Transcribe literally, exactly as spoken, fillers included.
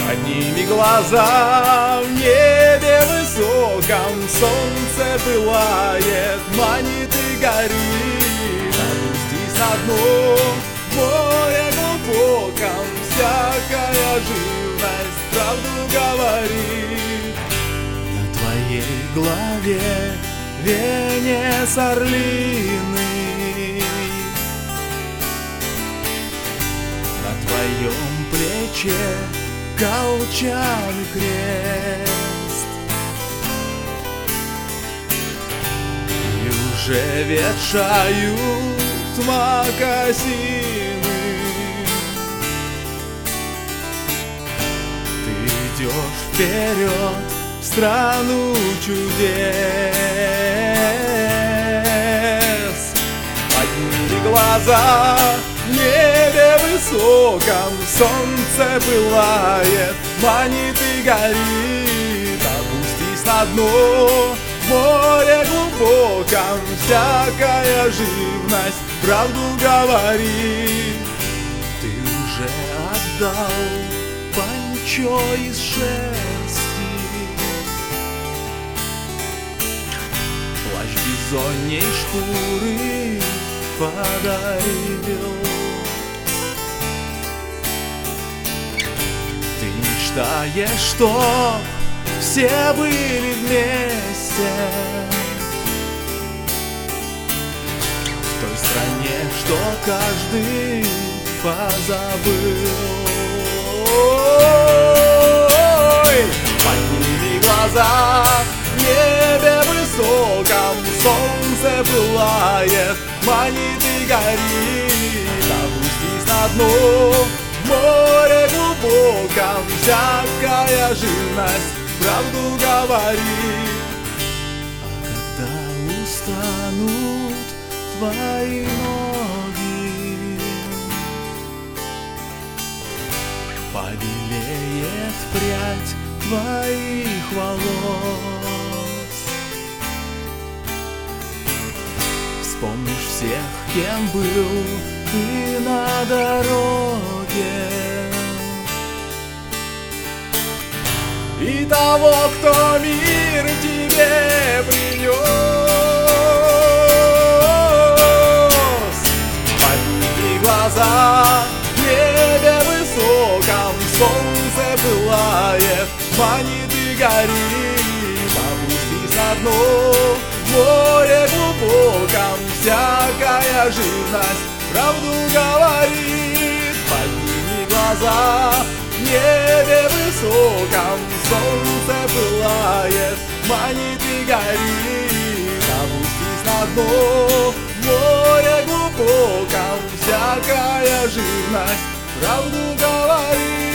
Подними глаза, в небе высоком солнце пылает, манит и горит. Опустись на дно, в море глубоком, всякая живность правду говорит. На твоей голове венец орлиный, на твоем плече колчан крест, и уже ветшают мокасины. Ты идешь вперед в страну чудес. Подними глаза, в небе высоком солнце пылает, манит и горит. Опустись на дно, в море глубоком, всякая живность правду говорит. Ты уже отдал пончо из шерсти, плащ бизоньей шкуры подарил. Ты мечтаешь, чтоб все были вместе в той стране, что каждый позабыл. Ой, подними глаза, в небе высоком солнце пылает, манит и горит. Опустись на дно, в море глубоком, всякая живность правду говорит. А когда устанут твои ноги, побелеет прядь твоих волос, вспомнишь всех, кем был ты на дороге, и того, кто мир тебе принес. Подними глаза, в небе высоком солнце пылает, манит и горит. Опустись на дно, в море глубоком, всякая живность правду говорит. Подними глаза, в небе высоком солнце пылает, манит и горит. Опустись на дно, в море глубоком, всякая живность правду говорит.